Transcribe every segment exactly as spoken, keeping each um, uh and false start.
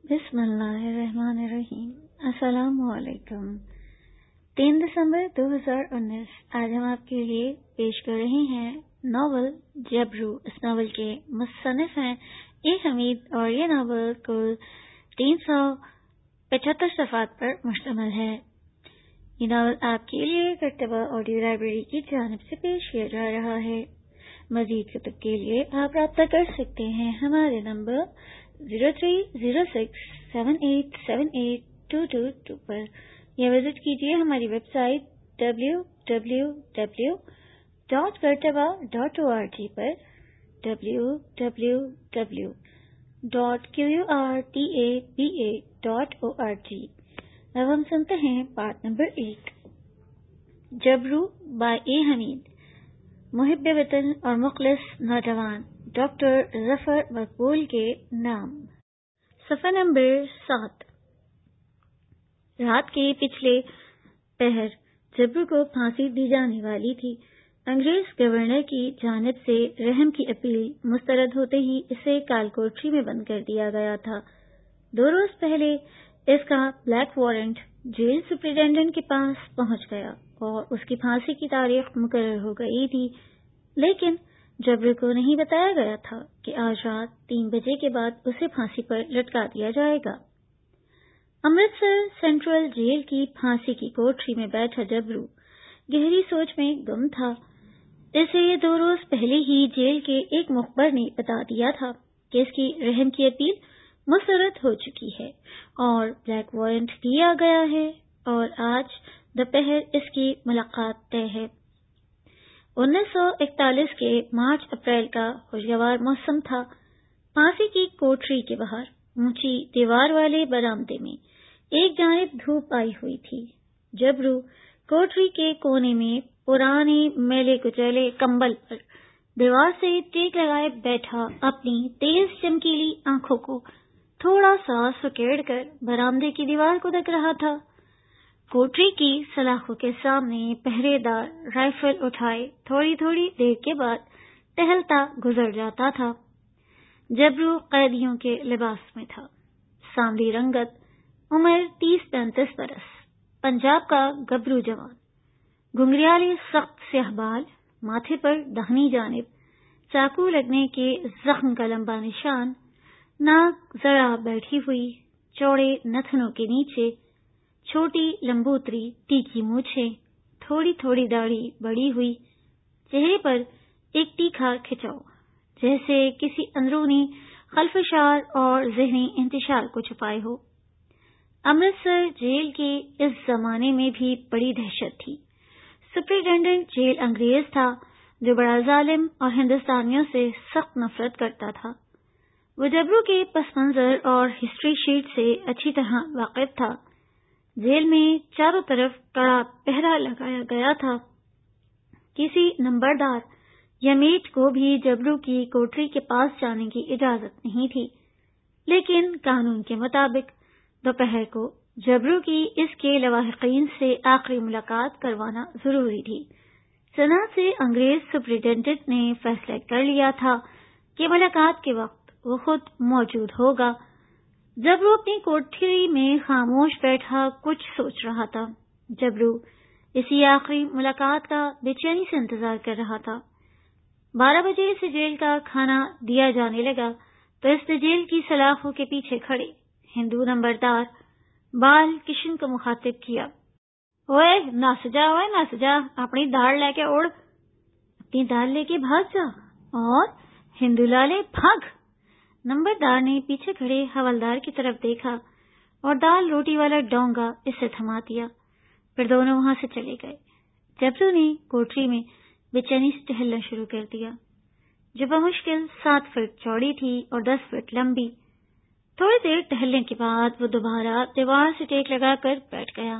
بسم اللہ الرحمن الرحیم۔ السلام علیکم۔ تین دسمبر دو ہزار انیس آج ہم آپ کے لیے پیش کر رہے ہیں ناول جبرو۔ اس ناول کے مصنف ہیں اے حمید اور یہ ناول کل تین سو پچہتر صفحات پر مشتمل ہے۔ یہ ناول آپ کے لیے کرتبہ آڈیو لائبریری کی جانب سے پیش کیا جا رہا ہے۔ مزید کتب کے لیے آپ رابطہ کر سکتے ہیں ہمارے نمبر zero three zero six seven eight seven eight two two two پر، یا وزٹ کیجیے ہماری website W W W dot Qurtaba dot O R G پر، W W W dot Q U R T A B A dot O R G. اب ہم سنتے ہیں part number ایک، جبرو بائی اے حمید۔ محب وطن اور مخلص نوجوان ڈاکٹر ظفر مقبول کے نام۔ صفحہ نمبر سات۔ رات کے پچھلے پہر جبرو کو پھانسی دی جانے والی تھی۔ انگریز گورنر کی جانب سے رحم کی اپیل مسترد ہوتے ہی اسے کال کوٹری میں بند کر دیا گیا تھا۔ دو روز پہلے اس کا بلیک وارنٹ جیل سپرنٹینڈنٹ کے پاس پہنچ گیا اور اس کی پھانسی کی تاریخ مقرر ہو گئی تھی، لیکن جبرو کو نہیں بتایا گیا تھا کہ آج رات تین بجے کے بعد اسے پھانسی پر لٹکا دیا جائے گا۔ امرتسر سینٹرل جیل کی پھانسی کی کوٹری میں بیٹھا جبرو گہری سوچ میں گم تھا۔ اسے دو روز پہلے ہی جیل کے ایک مخبر نے بتا دیا تھا کہ اس کی رحم کی اپیل مسترد ہو چکی ہے اور بلیک وارنٹ دیا گیا ہے، اور آج دوپہر اس کی ملاقات طے ہے۔ انیس سو اکتالیس کے مارچ اپریل کا خوشگوار موسم تھا۔ پھانسی کی کوٹری کے باہر اونچی دیوار والے برآمدے میں ایک جانب دھوپ آئی ہوئی تھی۔ جبرو کوٹری کے کونے میں پرانے میلے کچیلے کمبل پر دیوار سے ٹیک لگائے بیٹھا اپنی تیز چمکیلی آنکھوں کو تھوڑا سا سکیڑ کر برآمدے کی دیوار کو دیکھ رہا تھا۔ کوٹری کی سلاخوں کے سامنے پہرے دار رائفل اٹھائے تھوڑی تھوڑی دیر کے بعد ٹہلتا گزر جاتا تھا۔ جبرو قیدیوں کے لباس میں تھا۔ سانولی رنگت، عمر تیس پینتیس برس، پنجاب کا گبرو جوان، گھنگریالے سخت سیاہ بال، ماتھے پر داہنی جانب چاقو لگنے کے زخم کا لمبا نشان، ناک ذرا بیٹھی ہوئی، چوڑے نتنوں کے نیچے چھوٹی لمبوتری تیکھی مونچھیں، تھوڑی تھوڑی داڑھی بڑی ہوئی، چہرے پر ایک تیکھا کھچاؤ جیسے کسی اندرونی خلفشار اور ذہنی انتشار کو چھپائے ہو۔ امرتسر جیل کے اس زمانے میں بھی بڑی دہشت تھی۔ سپرنٹینڈنٹ جیل انگریز تھا جو بڑا ظالم اور ہندوستانیوں سے سخت نفرت کرتا تھا۔ وہ جبرو کے پس منظر اور ہسٹری شیٹ سے اچھی طرح واقف تھا۔ جیل میں چاروں طرف کڑا پہرا لگایا گیا تھا۔ کسی نمبردار یا میٹ کو بھی جبرو کی کوٹری کے پاس جانے کی اجازت نہیں تھی، لیکن قانون کے مطابق دوپہر کو جبرو کی اس کے لواحقین سے آخری ملاقات کروانا ضروری تھی۔ چنانچہ انگریز سپرنٹینڈنٹ نے فیصلہ کر لیا تھا کہ ملاقات کے وقت وہ خود موجود ہوگا۔ جبرو اپنی کوٹری میں خاموش بیٹھا کچھ سوچ رہا تھا۔ جبرو اسی آخری ملاقات کا بے چینی سے انتظار کر رہا تھا۔ بارہ بجے اسے جیل کا کھانا دیا جانے لگا تو اس نے جیل کی سلاخوں کے پیچھے کھڑے ہندو نمبردار بال کشن کو مخاطب کیا۔ اوے نس جا، اوے نس جا، اپنی داڑھ لے کے اڑ، اپنی داڑھ لے کے بھاگ جا، اور ہندو لالے بھاگ۔ نمبردار نے پیچھے کھڑے حوالدار کی طرف دیکھا اور دال روٹی والا ڈونگا اسے تھما دیا، پھر دونوں وہاں سے چلے گئے۔ جبرو نے کوٹری میں بے چینی سے ٹہلنا شروع کر دیا، جو بمشکل سات فٹ چوڑی تھی اور دس فٹ لمبی۔ تھوڑی دیر ٹہلنے کے بعد وہ دوبارہ دیوار سے ٹیک لگا کر بیٹھ گیا۔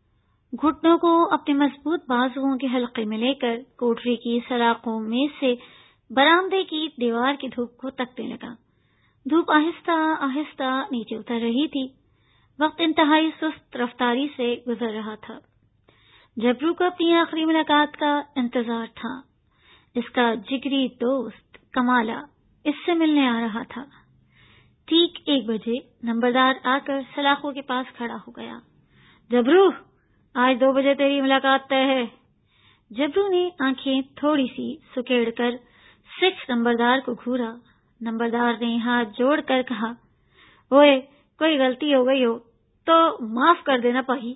گھٹنوں کو اپنے مضبوط بازوؤں کے حلقے میں لے کر کوٹری کی سلاخوں میں سے برآمدے کی دیوار کی دھوپ کو تکنے لگا۔ دھوپ آہستہ آہستہ نیچے اتر رہی تھی۔ وقت انتہائی سست رفتاری سے گزر رہا تھا۔ جبرو کو اپنی آخری ملاقات کا انتظار تھا۔ اس کا جگری دوست کمالا اس سے ملنے آ رہا تھا۔ ٹھیک ایک بجے نمبردار آ کر سلاخوں کے پاس کھڑا ہو گیا۔ جبرو، آج دو بجے تیری ملاقات طے ہے۔ جبرو نے آنکھیں تھوڑی سی سکیڑ کر سکس نمبردار کو گھورا۔ نمبردار نے ہاتھ جوڑ کر کہا، اوئے، کوئی غلطی ہو گئی ہو تو معاف کر دینا پاہی،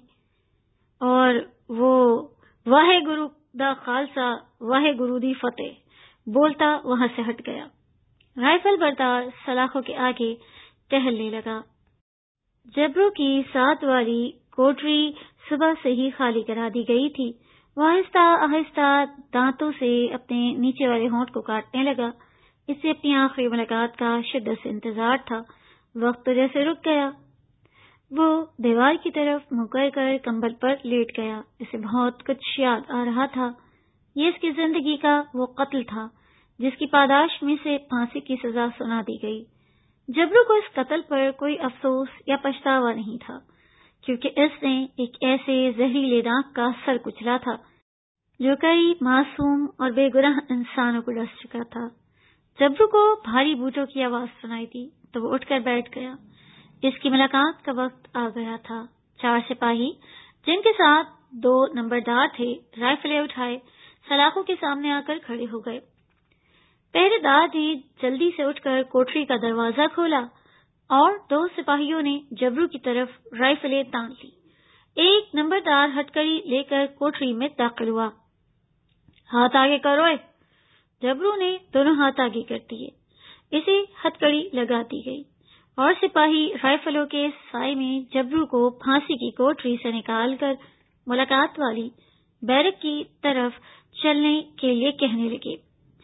اور وہ واہے گرو دا خالصہ واہے گرو دی فتح بولتا وہاں سے ہٹ گیا۔ رائفل بردار سلاخوں کے آگے ٹہلنے لگا۔ جبرو کی ساتھ والی کوٹری صبح سے ہی خالی کرا دی گئی تھی۔ وہ آہستہ آہستہ دانتوں سے اپنے نیچے والے ہونٹ کو کاٹنے لگا۔ اسے اپنی آخری ملاقات کا شدت سے انتظار تھا۔ وقت تو جیسے رک گیا۔ وہ دیوار کی طرف منہ کر کر کمبل پر لیٹ گیا۔ اسے بہت کچھ یاد آ رہا تھا۔ یہ اس کی زندگی کا وہ قتل تھا جس کی پاداش میں سے پھانسی کی سزا سنا دی گئی۔ جبرو کو اس قتل پر کوئی افسوس یا پچھتاوا نہیں تھا، کیونکہ اس نے ایک ایسے زہریلے داغ کا سر کچلا تھا جو کئی معصوم اور بے گناہ انسانوں کو ڈس چکا تھا۔ جبرو کو بھاری بوٹوں کی آواز سنائی دی تو وہ اٹھ کر بیٹھ گیا۔ اس کی ملاقات کا وقت آ گیا تھا۔ چار سپاہی جن کے ساتھ دو نمبردار تھے رائفلیں اٹھائے سلاخوں کے سامنے آ کر کھڑے ہو گئے۔ پہرے دار نے جلدی سے اٹھ کر کوٹری کا دروازہ کھولا اور دو سپاہیوں نے جبرو کی طرف رائفلیں تان لی۔ ایک نمبردار ہتکڑی لے کر کوٹری میں داخل ہوا۔ ہاتھ آگے کرو۔ جبرو نے دونوں ہاتھ آگے کر دیے۔ اسے ہتکڑی لگا دی گئی اور سپاہی رائفلوں کے سائے میں جبرو کو پھانسی کی کوٹری سے نکال کر ملاقات والی بیرک کی طرف چلنے کے لیے کہنے لگے۔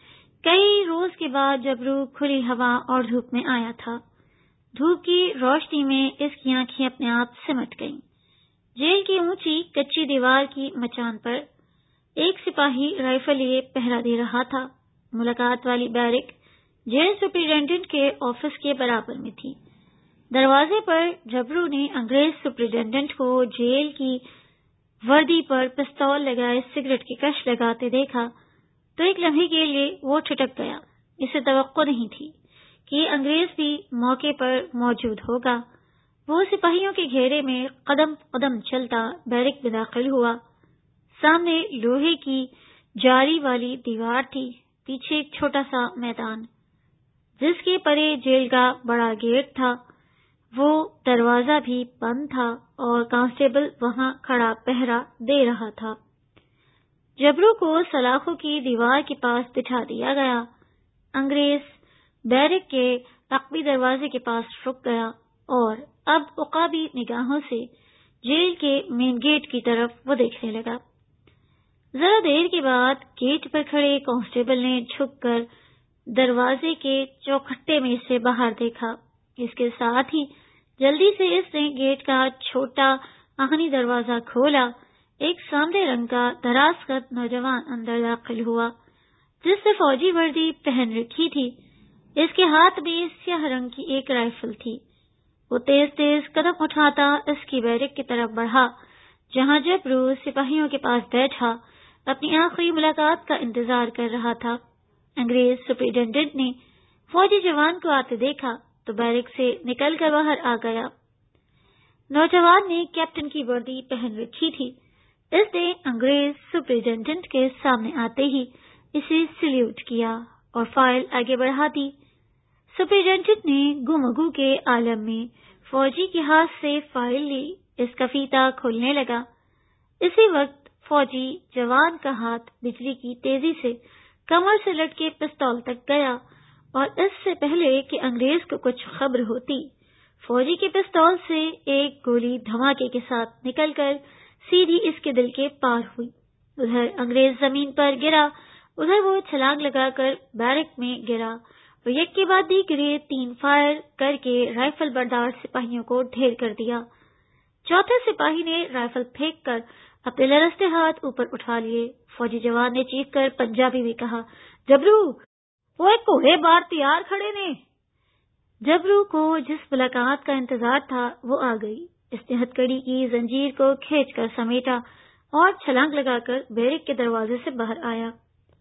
کئی روز کے بعد جبرو کھلی ہوا اور دھوپ میں آیا تھا۔ دھوپ کی روشنی میں اس کی آنکھیں اپنے آپ سمٹ گئیں۔ جیل کی اونچی کچی دیوار کی مچان پر ایک سپاہی رائفل لیے پہرا دے رہا تھا۔ ملاقات والی بیرک جیل سپرنٹینڈنٹ کے آفس کے برابر میں تھی۔ دروازے پر جبرو نے انگریز سپرنٹینڈنٹ کو جیل کی وردی پر پستول لگائے سگریٹ کی کش لگاتے دیکھا تو ایک لمحے کے لیے وہ ٹھٹک گیا۔ اسے توقع نہیں تھی کہ انگریز بھی موقع پر موجود ہوگا۔ وہ سپاہیوں کے گھیرے میں قدم قدم چلتا بیرک میں داخل ہوا۔ سامنے لوہے کی جاری والی دیوار تھی، پیچھے ایک چھوٹا سا میدان جس کے پرے جیل کا بڑا گیٹ تھا۔ وہ دروازہ بھی بند تھا اور کانسٹیبل وہاں کھڑا پہرا دے رہا تھا۔ جبرو کو سلاخوں کی دیوار کے پاس بٹھا دیا گیا۔ انگریز بیرک کے عقبی دروازے کے پاس رک گیا اور اب عقابی نگاہوں سے جیل کے مین گیٹ کی طرف وہ دیکھنے لگا۔ ذرا دیر کے بعد گیٹ پر کھڑے کانسٹیبل نے جھک کر دروازے کے چوکھٹے میں سے باہر دیکھا۔ اس کے ساتھ ہی جلدی سے اس نے گیٹ کا چھوٹا آہنی دروازہ کھولا۔ ایک سامنے رنگ کا دراز قد نوجوان اندر داخل ہوا جس نے فوجی وردی پہن رکھی تھی۔ اس کے ہاتھ میں سیاہ رنگ کی ایک رائفل تھی۔ وہ تیز تیز قدم اٹھاتا اس کی بیرک کی طرف بڑھا جہاں جبرو سپاہیوں کے پاس بیٹھا اپنی آخری ملاقات کا انتظار کر رہا تھا۔ انگریز سپرنٹینڈنٹ نے فوجی جوان کو آتے دیکھا تو بیرک سے نکل کر باہر آ گیا۔ نوجوان نے کیپٹن کی وردی پہن رکھی تھی۔ اس نے انگریز سپرنٹینڈنٹ کے سامنے آتے ہی اسے سلیوٹ کیا اور فائل آگے بڑھا دی۔ سپرنٹینڈنٹ نے گمگو کے عالم میں فوجی کے ہاتھ سے فائل لی۔ اس کا فیتا کھولنے لگا۔ اسی وقت فوجی جوان کا ہاتھ بجلی کی تیزی سے کمر سے لٹکے پستول تک گیا اور اس سے پہلے کہ انگریز کو کچھ خبر ہوتی فوجی کے پستول سے ایک گولی دھماکے کے ساتھ نکل کر سیدھی اس کے دل کے پار ہوئی۔ ادھر انگریز زمین پر گرا، ادھر وہ چھلانگ لگا کر بیرک میں گرا اور یک کے بعد دیگرے تین فائر کر کے رائفل بردار سپاہیوں کو ڈھیر کر دیا۔ چوتھے سپاہی نے رائفل پھینک کر اپنے لرزتے ہاتھ اوپر اٹھا لیے۔ فوجی جوان نے چیخ کر پنجابی میں کہا، جبرو، وہ ایک کوڑے بار تیار کھڑے نے۔ جبرو کو جس ملاقات کا انتظار تھا وہ آ گئی۔ اس نے ہتکڑی کی زنجیر کو کھینچ کر سمیٹا اور چھلانگ لگا کر بیرک کے دروازے سے باہر آیا۔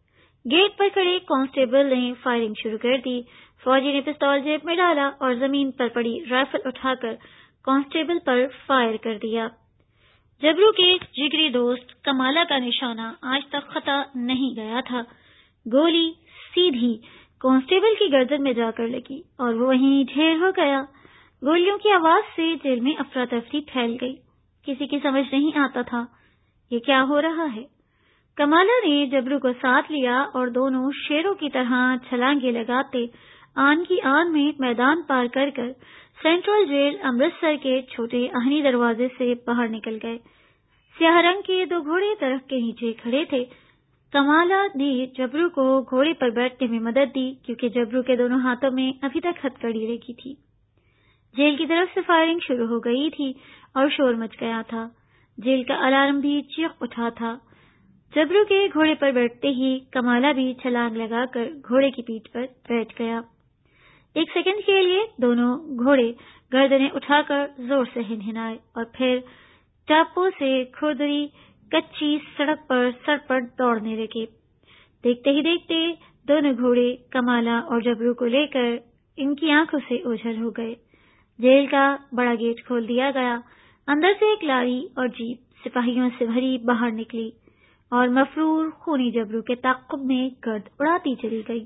گیٹ پر کھڑے کانسٹیبل نے فائرنگ شروع کر دی۔ فوجی نے پستول جیب میں ڈالا اور زمین پر پڑی رائفل اٹھا کر کانسٹیبل پر فائر کر دیا۔ جبرو کے جگری دوست کمالہ کا نشانہ آج تک خطا نہیں گیا تھا۔ گولی سیدھی کانسٹیبل کی گردن میں جا کر لگی اور وہ وہیں ڈھیر ہو گیا۔ گولیوں کی آواز سے جیل میں افراتفری پھیل گئی۔ کسی کی سمجھ نہیں آتا تھا یہ کیا ہو رہا ہے۔ کمالہ نے جبرو کو ساتھ لیا اور دونوں شیروں کی طرح چھلانگیں لگاتے آن کی آن میں میدان پار کر کر سینٹرل جیل امرتسر کے چھوٹے آہنی دروازے سے باہر نکل گئے۔ سیاہ رنگ کے دو گھوڑے درخت کے نیچے کھڑے تھے۔ کمالہ نے جبرو کو گھوڑے پر بیٹھنے میں مدد دی کیونکہ جبرو کے دونوں ہاتھوں میں ابھی تک ہتکڑی لگی تھی۔ جیل کی طرف سے فائرنگ شروع ہو گئی تھی اور شور مچ گیا تھا۔ جیل کا الارم بھی چیخ اٹھا تھا۔ جبرو کے گھوڑے پر بیٹھتے ہی کمالہ بھی چھلانگ لگا کر گھوڑے کی پیٹھ پر بیٹھ گیا۔ ایک سیکنڈ کے لیے دونوں گھوڑے گردنیں اٹھا کر زور سے ہنہنائے اور پھر ٹاپوں سے کھردری کچی سڑک پر سرپٹ دوڑنے لگے۔ دیکھتے ہی دیکھتے دونوں گھوڑے کمالہ اور جبرو کو لے کر ان کی آنکھوں سے اوجھل ہو گئے۔ جیل کا بڑا گیٹ کھول دیا گیا۔ اندر سے ایک لاری اور جیپ سپاہیوں سے بھری باہر نکلی اور مفرور خونی جبرو کے تعاقب میں گرد اڑاتی چلی گئی۔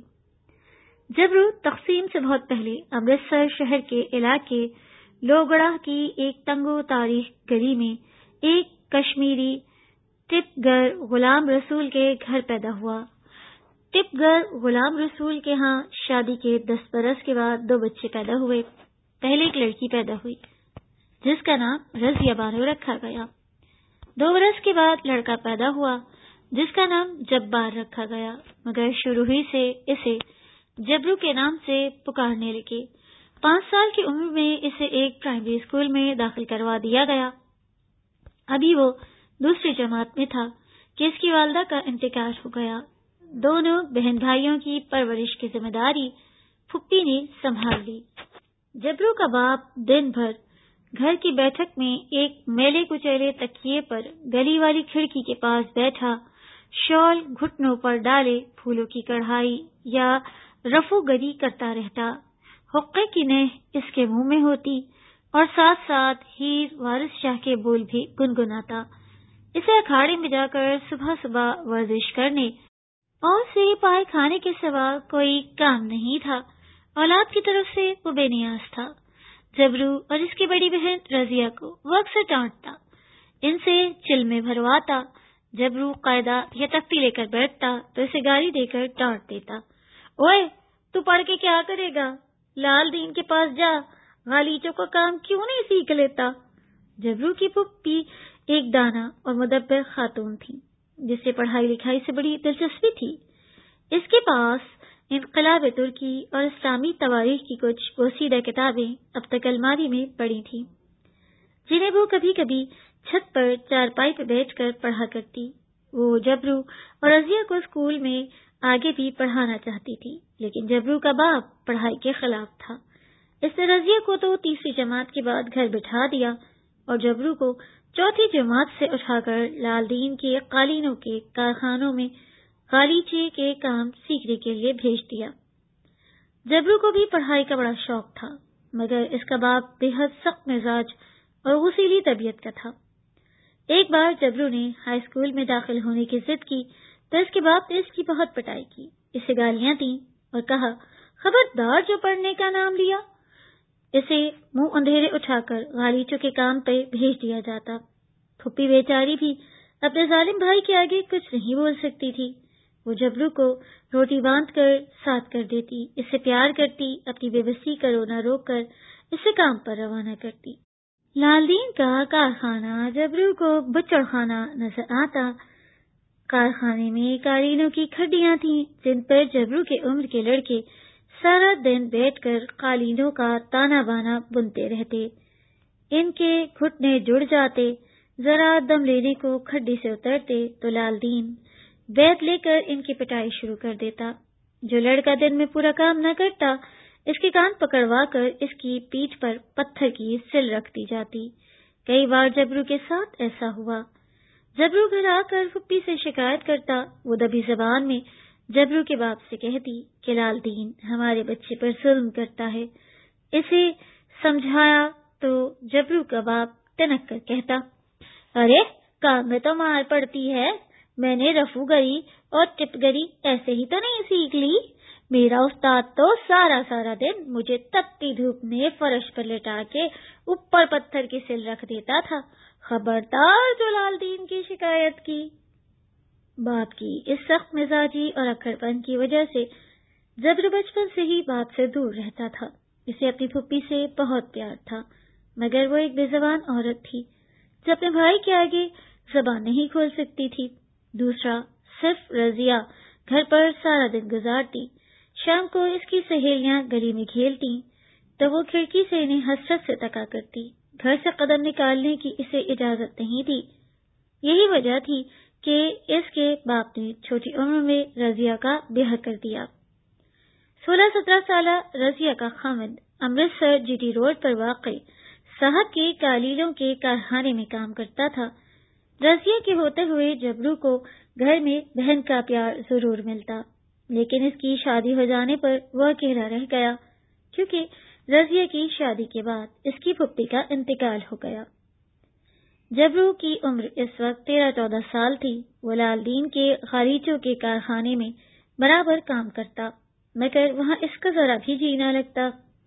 جبرو تقسیم سے بہت پہلے امرتسر شہر کے علاقے لوگڑا کی ایک تنگ و تاریخ گلی میں ایک کشمیری ٹپ گر غلام رسول کے گھر پیدا ہوا۔ ٹپ گر غلام رسول کے ہاں شادی کے دس برس کے بعد دو بچے پیدا ہوئے۔ پہلے ایک لڑکی پیدا ہوئی جس کا نام رضیہ بانو رکھا گیا۔ دو برس کے بعد لڑکا پیدا ہوا جس کا نام جبار رکھا گیا، مگر شروع ہی سے اسے جبرو کے نام سے پکارنے لگے۔ پانچ سال کی عمر میں اسے ایک پرائمری اسکول میں داخل کروا دیا گیا۔ ابھی وہ دوسری جماعت میں تھا کہ اس کی والدہ کا انتقال ہو گیا۔ دونوں بہن بھائیوں کی پرورش کی ذمہ داری پھپھی نے سنبھال لی۔ جبرو کا باپ دن بھر گھر کی بیٹھک میں ایک میلے کچیلے تکیے پر گلی والی کھڑکی کے پاس بیٹھا شال گھٹنوں پر ڈالے پھولوں کی کڑھائی یا رفو گری کرتا رہتا۔ حقے کی نہ اس کے منہ میں ہوتی اور ساتھ ساتھ ہیر وارث شاہ کے بول بھی گنگناتا۔ اسے اکھاڑے میں جا کر صبح صبح ورزش کرنے اور سے پائے کھانے کے سوا کوئی کام نہیں تھا۔ اولاد کی طرف سے وہ بے نیاز تھا۔ جبرو اور اس کی بڑی بہن رضیہ کو وہ اکثر ڈانٹتا، ان سے چل میں بھرواتا۔ جبرو قاعدہ یا تختی لے کر بیٹھتا تو اسے گالی دے کر ڈانٹ دیتا۔ اوئے تو پڑھ کے کیا کرے گا؟ لال دین کے پاس جا، غالیچوں کا کام کیوں نہیں سیکھ لیتا؟ جبرو کی پھپھی ایک دانا اور مدبر خاتون تھی جسے پڑھائی لکھائی سے بڑی دلچسپی تھی۔ اس کے پاس انقلاب ترکی اور اسلامی تواریخ کی کچھ پوشیدہ کتابیں اب تک الماری میں پڑی تھیں، جنہیں وہ کبھی کبھی چھت پر چارپائی پہ بیٹھ کر پڑھا کرتی۔ وہ جبرو اور رضیہ کو اسکول میں آگے بھی پڑھانا چاہتی تھی، لیکن جبرو کا باپ پڑھائی کے خلاف تھا۔ اس نے رضیہ کو تو تیسری جماعت کے بعد گھر بٹھا دیا اور جبرو کو چوتھی جماعت سے اٹھا کر لال دین کے قالینوں کے کارخانوں میں غالیچے کے کام سیکھنے کے لیے بھیج دیا۔ جبرو کو بھی پڑھائی کا بڑا شوق تھا، مگر اس کا باپ بے حد سخت مزاج اور غصیلی طبیعت کا تھا۔ ایک بار جبرو نے ہائی اسکول میں داخل ہونے کی ضد کی تو اس کے باپ نے اس کی بہت پٹائی کی، اسے گالیاں دیں اور کہا، خبردار جو پڑھنے کا نام لیا۔ اسے منہ اندھیرے اٹھا کر غالیچوں کے کام پہ بھیج دیا جاتا۔ پھپھی بیچاری بھی اپنے ظالم بھائی کے آگے کچھ نہیں بول سکتی تھی۔ وہ جبرو کو روٹی باندھ کر ساتھ کر دیتی، اس سے پیار کرتی، اپنی بے بسی کا رونا روک کر اسے کام پر روانہ کرتی۔ لال دین کا کارخانہ جبرو کو بچڑ خانہ نظر آتا۔ کارخانے میں قالینوں کی کھڈیاں تھیں جن پر جبرو کے عمر کے لڑکے سارا دن بیٹھ کر قالینوں کا تانا بانا بنتے رہتے۔ ان کے گھٹنے جڑ جاتے، ذرا دم لینے کو کھڈی سے اترتے تو لال دین بیت لے کر ان کی پٹائی شروع کر دیتا۔ جو لڑکا دن میں پورا کام نہ کرتا، اس کے کان پکڑوا کر اس کی پیٹھ پر پتھر کی سل رکھ دی جاتی۔ کئی بار جبرو کے ساتھ ایسا ہوا۔ جبرو گھر آ کر پھپھی سے شکایت کرتا، وہ دبی زبان میں جبرو کے باپ سے کہتی کہ لال دین ہمارے بچے پر ظلم کرتا ہے. اسے سمجھایا تو جبرو کا باپ تنک کر کہتا، ارے کام میں تو مار پڑتی ہے، میں نے رفو گری اور ٹپ گری ایسے ہی تو نہیں سیکھ لی. میرا استاد تو سارا سارا دن مجھے تپتی دھوپ میں فرش پر لٹا کے اوپر پتھر کی سل رکھ دیتا تھا. خبردار جو لال دین کی شکایت کی. باپ کی اس سخت مزاجی اور اکڑ پن کی وجہ سے جبر بچپن سے ہی باپ سے دور رہتا تھا. اسے اپنی پھپھی سے بہت پیار تھا، مگر وہ ایک بے زبان عورت تھی جو اپنے بھائی کے آگے زبان نہیں کھول سکتی تھی. دوسرا صرف رضیہ گھر پر سارا دن گزارتی. شام کو اس کی سہیلیاں گلی میں کھیلتی تو وہ کھڑکی سے انہیں حسرت سے تکا کرتی. گھر سے قدم نکالنے کی اسے اجازت نہیں تھی. یہی وجہ تھی کہ اس کے باپ نے چھوٹی عمر میں رضیہ کا بیاہ کر دیا. سولہ سترہ سالہ رضیہ کا خاوند امرتسر جی ٹی روڈ پر واقع صاحب کے قالیلوں کے کارخانے میں کام کرتا تھا. رضیہ کے ہوتے ہوئے جبرو کو گھر میں بہن کا پیار ضرور ملتا، لیکن اس کی شادی ہو جانے پر وہ اکیلا رہ گیا، کیونکہ رضیہ کی شادی کے بعد اس کی پھپھی کا انتقال ہو گیا. جبرو کی عمر اس وقت تیرہ چودہ سال تھی. وہ لال دین کے غالیچوں کے کارخانے میں برابر کام کرتا، مگر وہاں اس کا ذرا بھی جی نہ لگتا.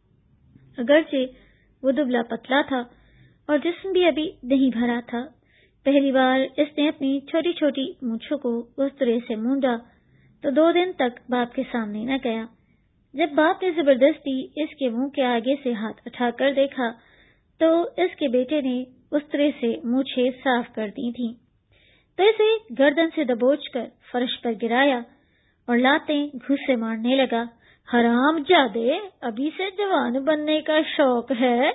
اگرچہ وہ دبلا پتلا تھا اور جسم بھی ابھی نہیں بھرا تھا. پہلی بار اس نے اپنی چھوٹی چھوٹی مونچھوں کو اس طرح سے مونڈا تو دو دن تک باپ کے سامنے نہ گیا. جب باپ نے زبردستی اس کے منہ کے آگے سے ہاتھ اٹھا کر دیکھا تو اس کے بیٹے نے اس طرح سے مونچھیں صاف کر دی تھیں تو اسے گردن سے دبوچ کر فرش پر گرایا اور لاتیں گھوسے مارنے لگا. حرام جادے، ابھی سے جوان بننے کا شوق ہے.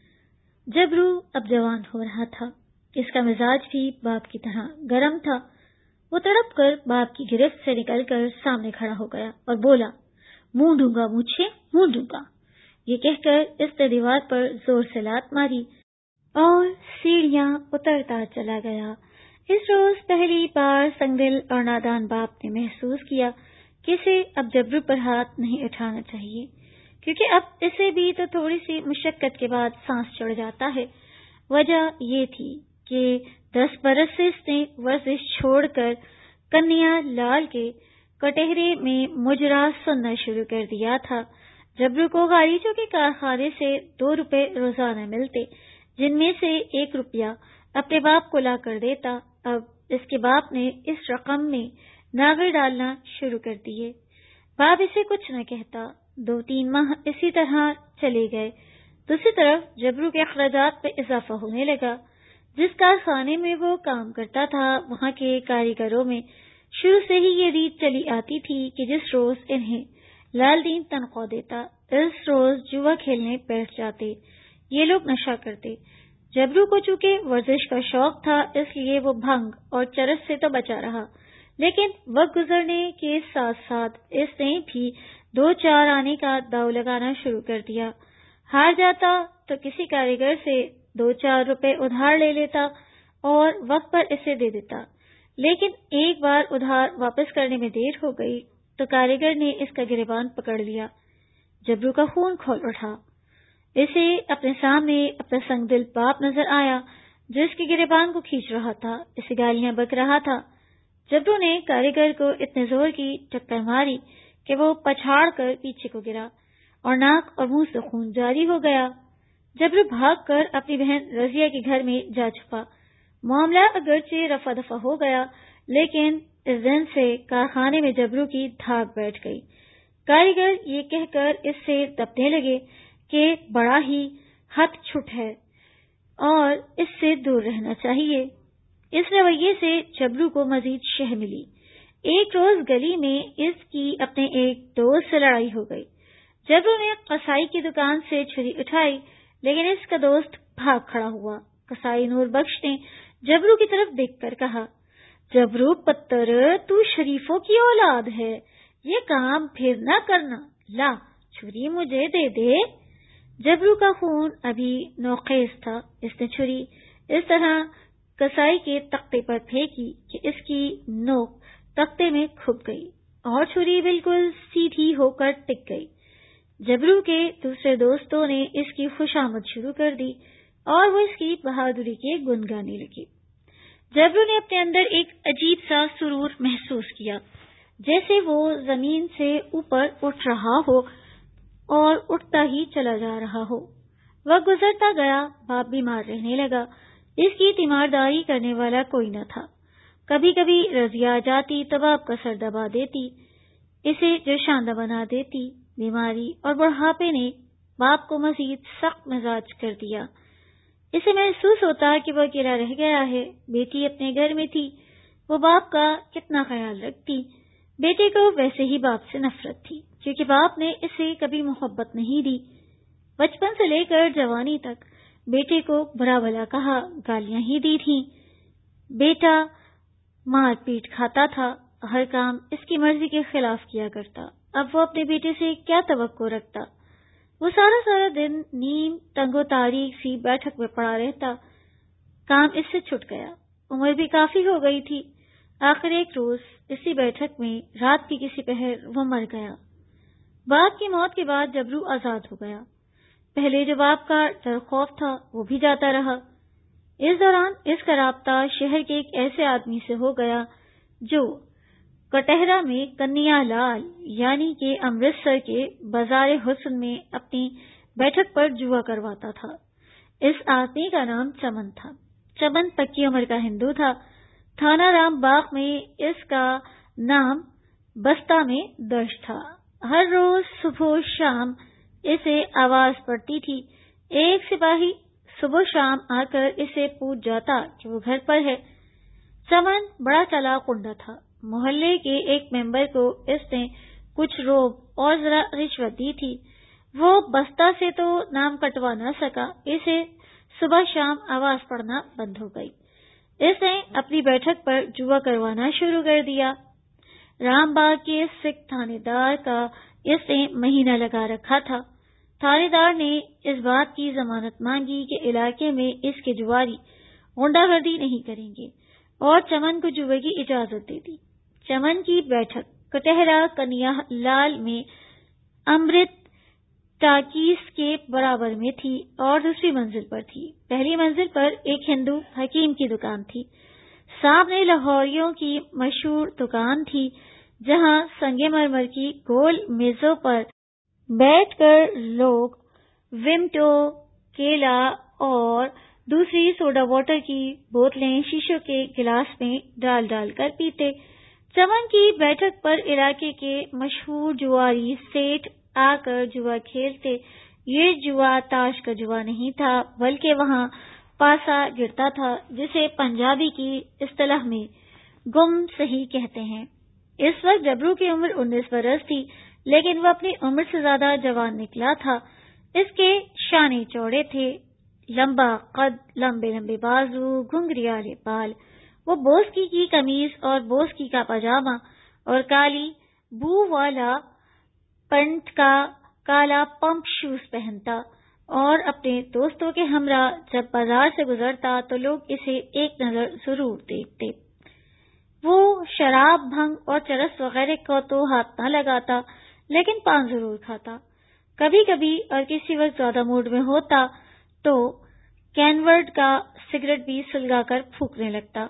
جبرو اب جوان ہو رہا تھا. اس کا مزاج بھی باپ کی طرح گرم تھا. وہ تڑپ کر باپ کی گرفت سے نکل کر سامنے کھڑا ہو گیا اور بولا، منہ ڈھونگا مجھے منہ ڈھونگا. یہ کہہ کر اس نے دیوار پر زور سے لات ماری اور سیڑھیاں اترتا چلا گیا. اس روز پہلی بار سنگدل اور نادان باپ نے محسوس کیا کہ اسے اب جبرو پر ہاتھ نہیں اٹھانا چاہیے، کیونکہ اب اسے بھی تو تھوڑی سی مشقت کے بعد سانس چڑھ جاتا ہے. وجہ یہ تھی کہ دس برس سے اس نے ورزش چھوڑ کر کنیا لال کے کٹہرے میں مجرا سننا شروع کر دیا تھا. جبرو کو غالیچوں کے کارخانے سے دو روپے روزانہ ملتے، جن میں سے ایک روپیہ اپنے باپ کو لا کر دیتا. اب اس کے باپ نے اس رقم میں ناغر ڈالنا شروع کر دیے. باپ اسے کچھ نہ کہتا. دو تین ماہ اسی طرح چلے گئے. دوسری طرف جبرو کے اخراجات میں اضافہ ہونے لگا. جس کارخانے میں وہ کام کرتا تھا وہاں کے کاریگروں میں شروع سے ہی یہ ریت چلی آتی تھی کہ جس روز انہیں لال دین تنخواہ دیتا اس روز جوا کھیلنے بیٹھ جاتے. یہ لوگ نشہ کرتے. جبرو کو چونکہ ورزش کا شوق تھا اس لیے وہ بھنگ اور چرس سے تو بچا رہا، لیکن وقت گزرنے کے ساتھ ساتھ اس نے بھی دو چار آنے کا داؤ لگانا شروع کر دیا. ہار جاتا تو کسی کاریگر سے دو چار روپے ادھار لے لیتا اور وقت پر اسے دے دیتا. لیکن ایک بار ادھار واپس کرنے میں دیر ہو گئی تو کاریگر نے اس کا گریبان پکڑ لیا. جبرو کا خون کھول اٹھا. اسے اپنے سامنے اپنا سنگ دل باپ نظر آیا جو اس کے گریبان کو کھینچ رہا تھا، اسے گالیاں بک رہا تھا. جبرو نے کاریگر کو اتنے زور کی ٹکر ماری کہ وہ پچھاڑ کر پیچھے کو گرا اور ناک اور منہ سے خون جاری ہو گیا. جبرو بھاگ کر اپنی بہن رضیہ کے گھر میں جا چھپا. معاملہ اگرچہ رفع دفع ہو گیا لیکن اس دن سے کارخانے میں جبرو کی دھاک بیٹھ گئی. کاریگر یہ کہہ کر اس سے دبنے لگے کہ بڑا ہی ہت چھٹ ہے اور اس سے دور رہنا چاہیے. اس رویے سے جبرو کو مزید شہ ملی. ایک روز گلی میں اس کی اپنے ایک دوست سے لڑائی ہو گئی. جبرو نے قصائی کی دکان سے چھری اٹھائی لیکن اس کا دوست بھاگ کھڑا ہوا. قصائی نور بخش نے جبرو کی طرف دیکھ کر کہا، جبرو پتر تو شریفوں کی اولاد ہے، یہ کام پھر نہ کرنا، لا چھری مجھے دے دے. جبرو کا خون ابھی نوخیز تھا. اس نے چھری اس طرح کسائی کے تختے پر پھینکی کہ اس کی نوک تختے میں کھپ گئی. اور چھری بالکل سیدھی ہو کر ٹک گئی۔ جبرو کے دوسرے دوستوں نے اس کی خوشامد شروع کر دی اور وہ اس کی بہادری کے گن گانے لگے۔ جبرو نے اپنے اندر ایک عجیب سا سرور محسوس کیا، جیسے وہ زمین سے اوپر اٹھ رہا ہو اور اٹھتا ہی چلا جا رہا ہو۔ وقت گزرتا گیا، باپ بیمار رہنے لگا۔ اس کی تیمارداری کرنے والا کوئی نہ تھا۔ کبھی کبھی رضیہ آ جاتی تو باپ کا سر دبا دیتی، اسے جوشاندہ بنا دیتی۔ بیماری اور بڑھاپے نے باپ کو مزید سخت مزاج کر دیا۔ اسے محسوس ہوتا کہ وہ اکیلا رہ گیا ہے۔ بیٹی اپنے گھر میں تھی، وہ باپ کا کتنا خیال رکھتی۔ بیٹے کو ویسے ہی باپ سے نفرت تھی، کیونکہ باپ نے اسے کبھی محبت نہیں دی۔ بچپن سے لے کر جوانی تک بیٹے کو برا بھلا کہا، گالیاں ہی دی تھیں۔ بیٹا مار پیٹ کھاتا تھا، ہر کام اس کی مرضی کے خلاف کیا کرتا۔ اب وہ اپنے بیٹے سے کیا توقع رکھتا؟ وہ سارا سارا دن نیم تنگ و تاریک سی بیٹھک میں پڑا رہتا۔ کام اس سے چھٹ گیا، عمر بھی کافی ہو گئی تھی۔ آخر ایک روز اسی بیٹھک میں رات کی کسی پہر وہ مر گیا۔ باپ کی موت کے بعد جبرو آزاد ہو گیا۔ پہلے جو باپ کا ڈر خوف تھا وہ بھی جاتا رہا۔ اس دوران اس کا رابطہ شہر کے ایک ایسے آدمی سے ہو گیا جو کٹہرہ میں کنیا لال یعنی کہ امرتسر کے بازار حسن میں اپنی بیٹھک پر جوا کرواتا تھا۔ اس آدمی کا نام چمن تھا۔ چمن پکی عمر کا ہندو تھا۔ تھانہ رام باغ میں اس کا نام بستہ میں درج تھا۔ ہر روز صبح و شام اسے آواز پڑتی تھی۔ ایک سپاہی صبح شام آ کر اسے پوچھ جاتا کہ وہ گھر پر ہے۔ چمن بڑا چالاک کنڈا تھا۔ محلے کے ایک ممبر کو اس نے کچھ روب اور ذرا رشوت دی تھی۔ وہ بستہ سے تو نام کٹوا نہ سکا، اسے صبح شام آواز پڑنا بند ہو گئی۔ اس نے اپنی بیٹھک پر جوا کروانا شروع کر دیا۔ رام باغ کے سکھ تھانے دار کا اس نے مہینہ لگا رکھا تھا۔ تھانے دار نے اس بات کی ضمانت مانگی کہ علاقے میں اس کے جواری غنڈہ گردی نہیں کریں گے اور چمن کو جوے کی اجازت دے دی۔ چمن کی بیٹھک کٹہرہ کنیا لال میں امرت ٹاکیز کے برابر میں تھی اور دوسری منزل پر تھی۔ پہلی منزل پر ایک ہندو حکیم کی دکان تھی۔ سامنے لاہوریوں کی مشہور دکان تھی جہاں سنگ مرمر کی گول میزوں پر بیٹھ کر لوگ ومٹو، کیلا اور دوسری سوڈا واٹر کی بوتلیں شیشوں کے گلاس میں ڈال ڈال کر پیتے۔ چمن کی بیٹھک پر علاقے کے مشہور جواری سیٹھ آ کر جوا کھیلتے۔ یہ جوا تاش کا جوا نہیں تھا بلکہ وہاں پاسا گرتا تھا، جسے پنجابی کی اصطلاح میں گم صحیح کہتے ہیں۔ اس وقت جبرو کی عمر انیس برس تھی، لیکن وہ اپنی عمر سے زیادہ جوان نکلا تھا۔ اس کے شانے چوڑے تھے، لمبا قد، لمبے لمبے بازو، گھنگریالے بال۔ وہ بوسکی کی قمیض اور بوسکی کا پاجامہ اور کالی بو والا پنٹ کا کالا پمپ شوز پہنتا اور اپنے دوستوں کے ہمراہ جب بازار سے گزرتا تو لوگ اسے ایک نظر ضرور دیکھتے۔ وہ شراب، بھنگ اور چرس وغیرہ کو تو ہاتھ نہ لگاتا، لیکن پان ضرور کھاتا۔ کبھی کبھی اور کسی وقت زیادہ موڈ میں ہوتا تو کینورڈ کا سگریٹ بھی سلگا کر پھونکنے لگتا۔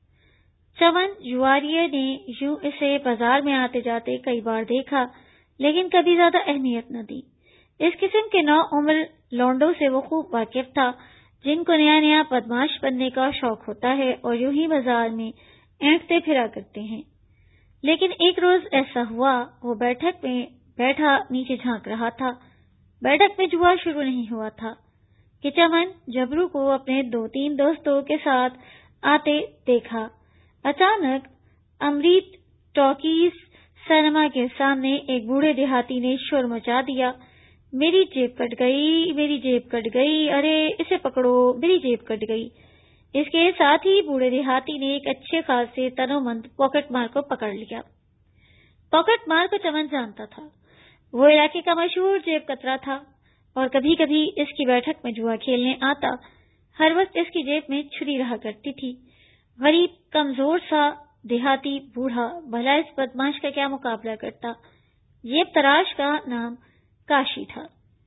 چمن جواریے نے یوں اسے بازار میں آتے جاتے کئی بار دیکھا، لیکن کبھی زیادہ اہمیت نہ دی۔ اس قسم کے نو عمر لونڈوں سے وہ خوب واقف تھا، جن کو نیا نیا بدماش بننے کا شوق ہوتا ہے اور یوں ہی بازار میں اینٹتے پھرا کرتے ہیں۔ لیکن ایک روز ایسا ہوا، وہ بیٹھک میں بیٹھا نیچے جھانک رہا تھا۔ بیٹھک میں جوا شروع نہیں ہوا تھا کہ چمن جبرو کو اپنے دو تین دوستوں کے ساتھ آتے دیکھا۔ اچانک امرت ٹاکیز سنیما کے سامنے ایک بوڑھے دیہاتی نے شور مچا دیا، میری جیب کٹ گئی، میری جیب کٹ گئی، ارے اسے پکڑو، میری جیب کٹ گئی۔ اس کے ساتھ ہی بوڑھے دیہاتی نے ایک اچھے خاصے تنومند پاکٹ مار کو پکڑ لیا۔ پاکٹ مار کو چمن جانتا تھا، وہ علاقے کا مشہور جیب کترا تھا اور کبھی کبھی اس کی بیٹھک میں جوا کھیلنے آتا۔ ہر وقت اس کی جیب میں چھری رہا کرتی تھی۔ غریب، کمزور سا دیہاتی بوڑھا بھلا اس بدماش کا کیا مقابلہ کرتا؟ یہ تراش کا نام کاشی تھا۔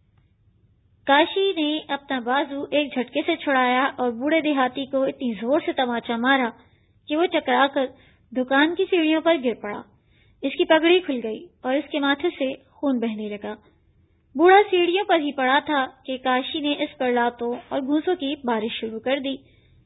کاشی نے اپنا بازو ایک جھٹکے سے چھڑایا اور بوڑھے دیہاتی کو اتنی زور سے تماچا مارا کہ وہ چکرا کر دکان کی سیڑھیوں پر گر پڑا۔ اس کی پگڑی کھل گئی اور اس کے ماتھے سے خون بہنے لگا۔ بوڑھا سیڑھیوں پر ہی پڑا تھا کہ کاشی نے اس پر لاتوں اور گھوسوں کی بارش شروع کر دی۔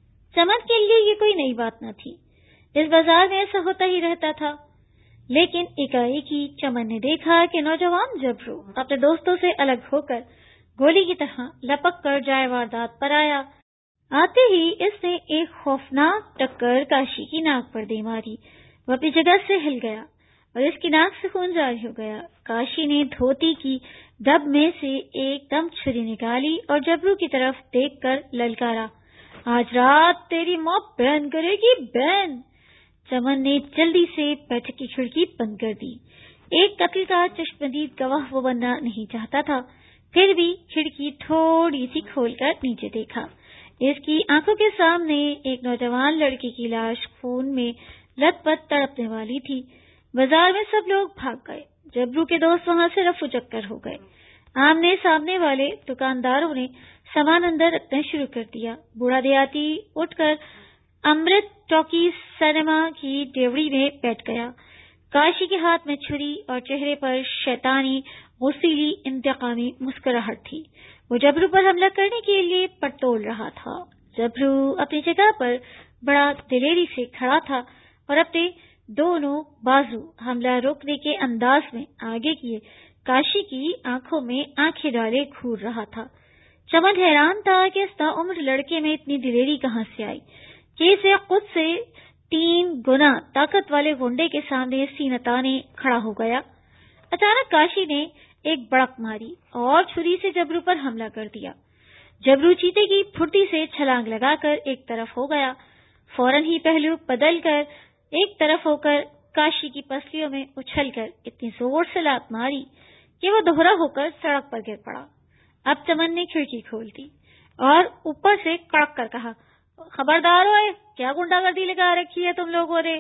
چمن کے لیے یہ کوئی نئی بات نہ تھی، اس بازار میں ایسا ہوتا ہی رہتا تھا۔ لیکن اکائی کی چمن نے دیکھا کہ نوجوان جبرو اپنے دوستوں سے الگ ہو کر گولی کی طرح لپک کر جائے واردات پر آیا۔ آتے ہی اس نے ایک خوفناک ٹکر کاشی کی ناک پر دے ماری۔ وہ اپنی جگہ سے ہل گیا اور اس کی ناک سے خون جاری ہو گیا۔ کاشی نے دھوتی کی ڈب میں سے ایک دم چھری نکالی اور جبرو کی طرف دیکھ کر للکارا، آج رات تیری ماں بین کرے گی بین۔ چمن نے جلدی سے بیٹھک کی کھڑکی بند کر دی۔ ایک قتل کا چشمدید گواہ وہ بننا نہیں چاہتا تھا، پھر بھی کھڑکی تھوڑی سی کھول کر نیچے دیکھا۔ اس کی آنکھوں کے سامنے ایک نوجوان لڑکی کی لاش خون میں لت پت تڑپنے والی تھی۔ بازار میں سب لوگ بھاگ گئے۔ جبرو کے دوست وہاں سے رفو چکر ہو گئے۔ آمنے سامنے والے دکانداروں نے سامان اندر رکھنا شروع کر دیا۔ بوڑھا دیہاتی اٹھ کر امرت ٹاکی سینما کی ڈیوڑی میں بیٹھ گیا۔ کاشی کے ہاتھ میں چھری اور چہرے پر شیطانی غصیلی انتقامی مسکراہٹ تھی۔ وہ جبرو پر حملہ کرنے کے لیے پٹول رہا تھا۔ جبرو اپنی جگہ پر بڑا دلیری سے کھڑا تھا اور اپنے دونوں بازو حملہ روکنے کے انداز میں آگے کیے کاشی کی آنکھوں میں آنکھیں ڈالے گھور رہا تھا۔ چمن حیران تھا کہ اس ناعمر لڑکے میں اتنی دلیری کہاں سے آئی کہ اسے خود سے تین گنا طاقت والے گنڈے کے سامنے سینہ تانے کھڑا ہو گیا۔ اچانک کاشی نے ایک بڑک ماری اور چھری سے جبرو پر حملہ کر دیا۔ جبرو چیتے کی پھرتی سے چھلانگ لگا کر ایک طرف ہو گیا، فوراً ہی پہلو بدل کر ایک طرف ہو کر کاشی کی پسلیوں میں اچھل کر اتنی زور سے لات ماری کہ وہ دوہرا ہو کر سڑک پر گر پڑا۔ اب چمن نے کھڑکی کھول دی اور اوپر سے کڑک کر کہا، خبردار ہوئے، کیا گنڈا گردی لگا رکھی ہے تم لوگوں نے؟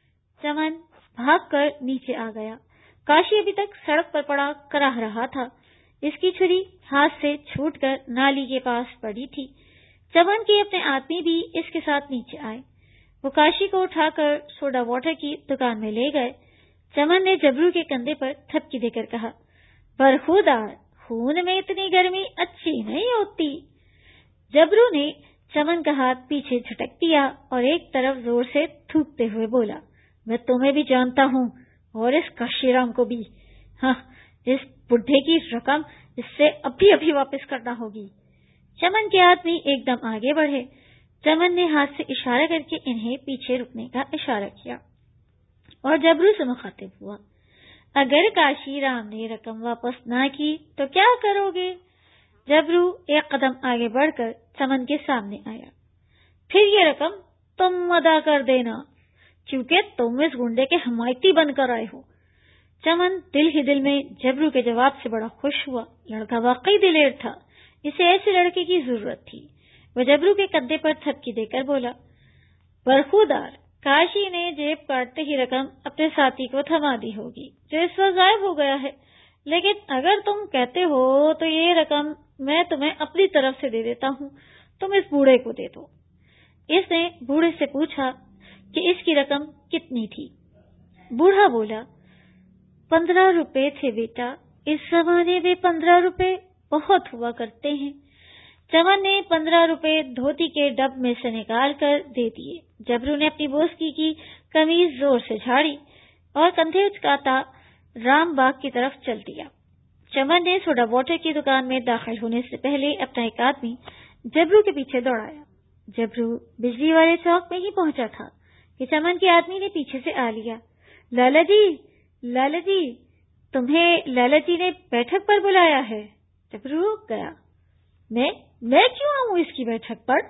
چمن بھاگ کر نیچے آ گیا۔ کاشی ابھی تک سڑک پر پڑا کراہ رہا تھا۔ اس کی چھری ہاتھ سے چھوٹ کر نالی کے پاس پڑی تھی۔ چمن کے اپنے آدمی بھی اس کے ساتھ نیچے آئے۔ وہ کاشی کو اٹھا کر سوڈا واٹر کی دکان میں لے گئے۔ چمن نے جبرو کے کندھے پر تھپکی دے کر کہا، برخودار، خون میں اتنی گرمی اچھی نہیں ہوتی۔ جبرو نے چمن کا ہاتھ پیچھے جھٹک دیا اور ایک طرف زور سے تھوکتے ہوئے بولا، میں تمہیں بھی جانتا ہوں اور اس کاشی رام کو بھی۔ ہاں، اس بڈھے کی رقم اس سے ابھی ابھی واپس کرنا ہوگی۔ چمن کے آدمی ایک دم آگے بڑھے۔ چمن نے ہاتھ سے اشارہ کر کے انہیں پیچھے رکنے کا اشارہ کیا اور جبرو سے مخاطب ہوا، اگر کاشی رام نے رقم واپس نہ کی تو کیا کرو گے؟ جبرو ایک قدم آگے بڑھ کر چمن کے سامنے آیا، پھر یہ رقم تم ادا کر دینا کیونکہ تم اس گنڈے کے حمایتی بن کر آئے ہو۔ چمن دل ہی دل میں جبرو کے جواب سے بڑا خوش ہوا۔ لڑکا واقعی دلیر تھا، اسے ایسے لڑکے کی ضرورت تھی۔ وہ جبرو کے کندھے پر تھپکی دے کر بولا، برخودار، کاشی نے جیب کاٹتے ہی رقم اپنے ساتھی کو تھما دی ہوگی جو اس وقت غائب ہو گیا ہے، لیکن اگر تم کہتے ہو تو یہ رقم میں تمہیں اپنی طرف سے دے دیتا ہوں، تم اس بوڑھے کو دے دو۔ اس نے بوڑھے سے پوچھا کہ اس کی رقم کتنی تھی۔ بوڑھا بولا، پندرہ روپے تھے بیٹا، اس زمانے میں پندرہ روپے بہت ہوا کرتے ہیں۔ چمن نے پندرہ روپے دھوتی کے ڈب میں سے نکال کر دے دیے۔ جبرو نے اپنی بوسکی کی قمیض زور سے جھاڑی اور کندھے اچکاتا رام باغ کی طرف چل دیا۔ چمن نے سوڈا واٹر کی دکان میں داخل ہونے سے پہلے اپنا ایک آدمی جبرو کے پیچھے دوڑایا۔ جبرو بجلی والے چوک میں ہی پہنچا تھا کہ چمن کے آدمی نے پیچھے سے آ لیا، لالا جی، لالا جی، تمہیں لالا جی نے بیٹھک پر بلایا ہے۔ جبرو رک گیا، میں میں کیوں آؤں اس کی بیٹھک پر؟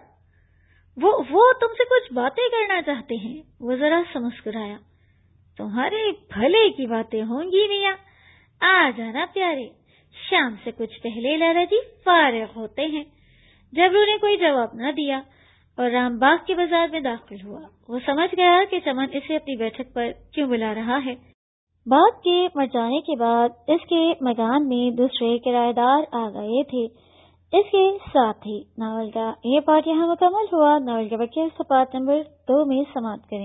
وہ وہ تم سے کچھ باتیں کرنا چاہتے ہیں۔ وہ ذرا سا مسکرایا، تمہارے بھلے کی باتیں ہوں گی میاں، آ جانا پیارے، شام سے کچھ پہلے لالا جی فارغ ہوتے ہیں۔ جبرو نے کوئی جواب نہ دیا اور رام باغ کے بازار میں داخل ہوا۔ وہ سمجھ گیا کہ چمن اسے اپنی بیٹھک پر کیوں بلا رہا ہے۔ بات کے مر جانے کے بعد اس کے مکان میں دوسرے کرایہ دار آ گئے تھے۔ اس کے ساتھ ہی ناول کا یہ پارٹ یہاں مکمل ہوا۔ ناول کے بقیہ صفحات نمبر دو میں سماعت کریں۔